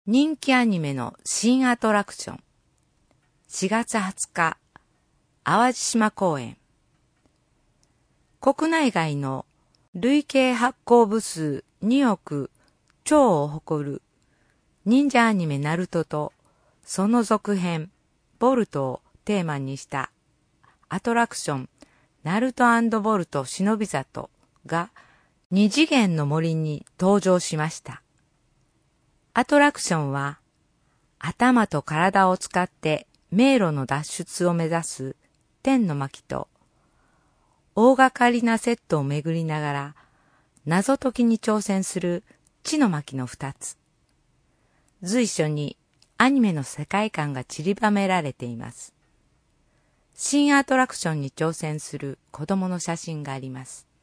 人気アニメの新アトラクション。4月20日、淡路島公演。国内外の累計発行部数2億超を誇る忍者アニメナルトとその続編ボルトをテーマにしたアトラクションナルト&ボルト忍び里が二次元の森に登場しました。アトラクションは頭と体を使って迷路の脱出を目指す天の巻と大掛かりなセットを巡りながら謎解きに挑戦する地の巻の二つ。随所にアニメの世界観が散りばめられています。新アトラクションに挑戦する子供の写真があります。